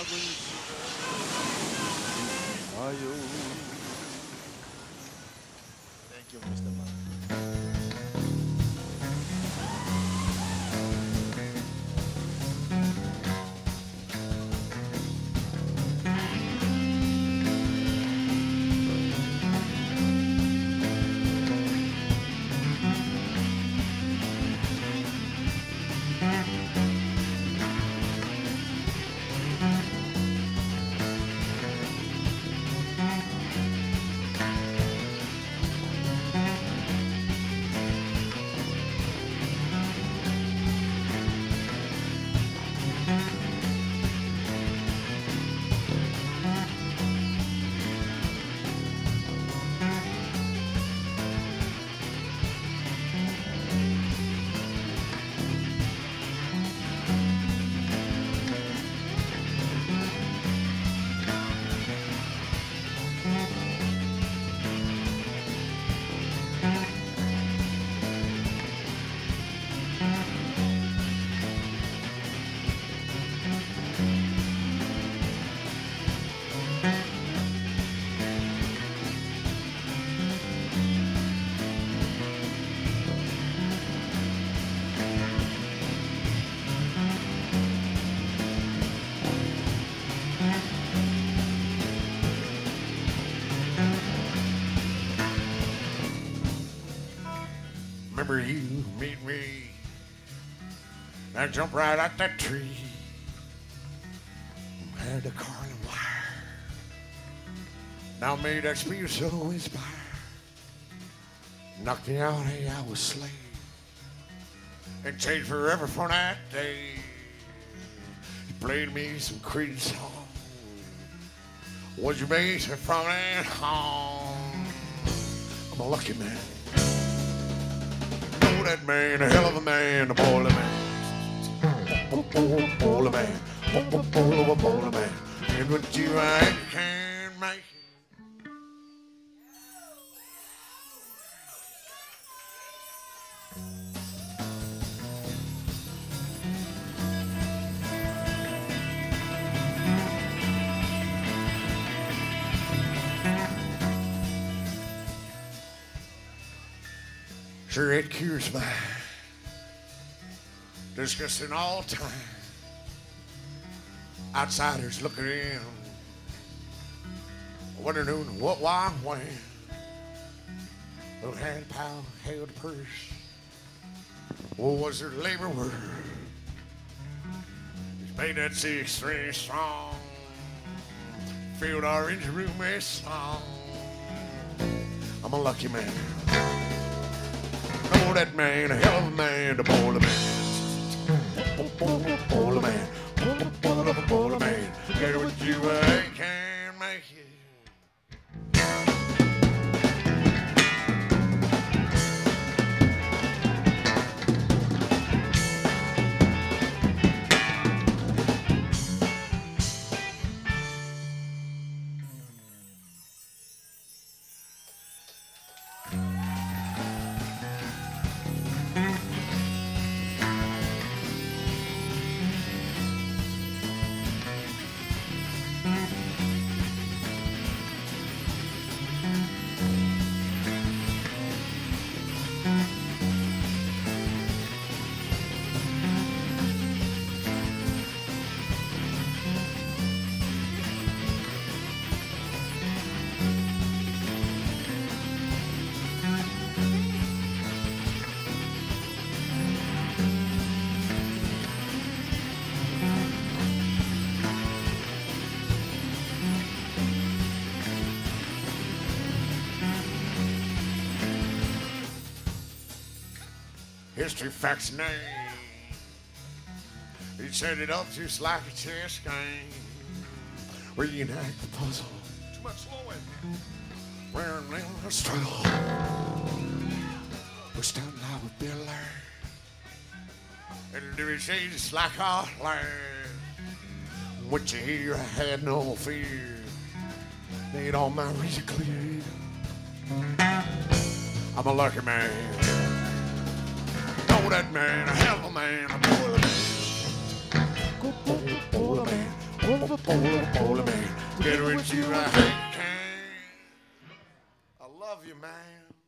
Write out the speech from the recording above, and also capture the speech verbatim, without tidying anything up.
Thank you, mister Man. Remember you meet me. I jumped right out that tree. Had the Carlin wire. Now made that speed so inspired. Knocked me out, hey, I was slave. And changed forever from that day. He played me some Creed song. Was you made from that home? I'm a lucky man. Know that man, a hell of a man, a boiler man. Boiler man, boiler, boiler man. And with you I can make it. Sure, it cures my disgusting all time. Outsiders looking in, wondering what, why, when. Little hand pal held the purse. What was their labor worth? He's made that six string strong. Filled our engine room with song. I'm a lucky man. Know that man, a hell of a man, the boiler man. Boiler man, boiler, boiler man. Get with you, I can make it. History, facts, and names. He set it up just like a chess game. Reenact the puzzle. Too much slow in We're in a struggle. We're standing out with Bill Laird. And do we say just like our land? What you hear, I had no fear. Made all my reason clear. I'm a lucky man. Know that man, a hell of a man, a boiler man. Go boiler man, boiler, bowl, bowl of me. Get with you, I hate. I love you, man.